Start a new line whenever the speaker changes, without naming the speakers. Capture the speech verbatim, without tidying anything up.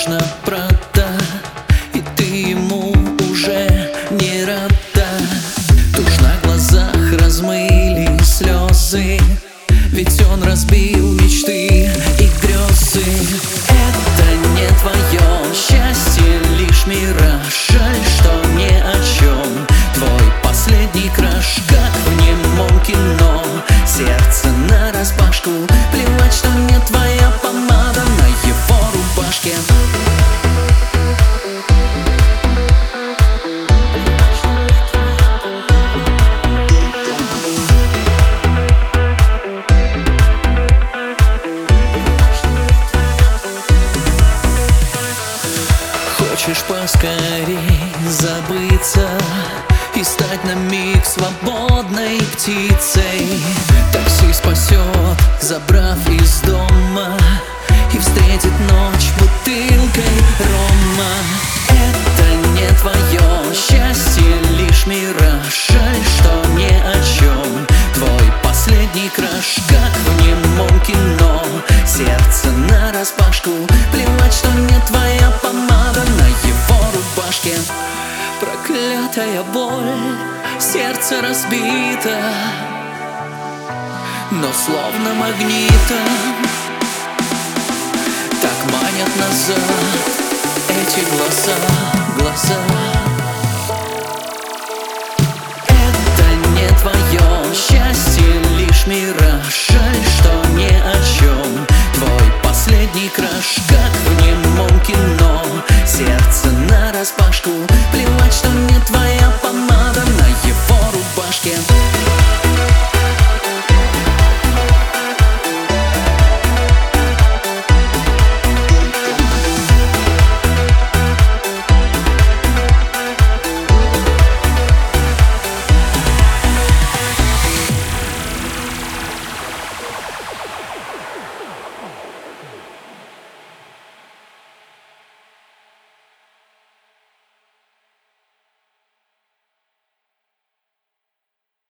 важно, правда, и ты ему уже не рада. Тушь на глазах размыли слезы, ведь он разбил мечты и грезы. Это не твое счастье, лишь мираж. Жаль, что ни о чем. Твой последний краш, как в немом кино. Сердце нараспашку, плевать, что не твоя помада на его рубашке. Хочешь поскорей забыться и стать на миг свободной птицей? Такси спасет, забрав из дома, и встретит ночь бутылкой рома. Это не твое счастье, лишь мираж. Жаль, что ни о чем. Твой последний краш, как в немом кино. Сердце нараспашку, плевать, что не твоя помада на его рубашке. Проклятая боль, сердце разбито, но словно магнитом так манят назад эти глаза, глаза. Это не твое счастье, лишь мираж. Жаль, что ни о чем. Твой последний краш, как в немом кино. Сердце нараспашку, плевать, что не твоя помада на его рубашке.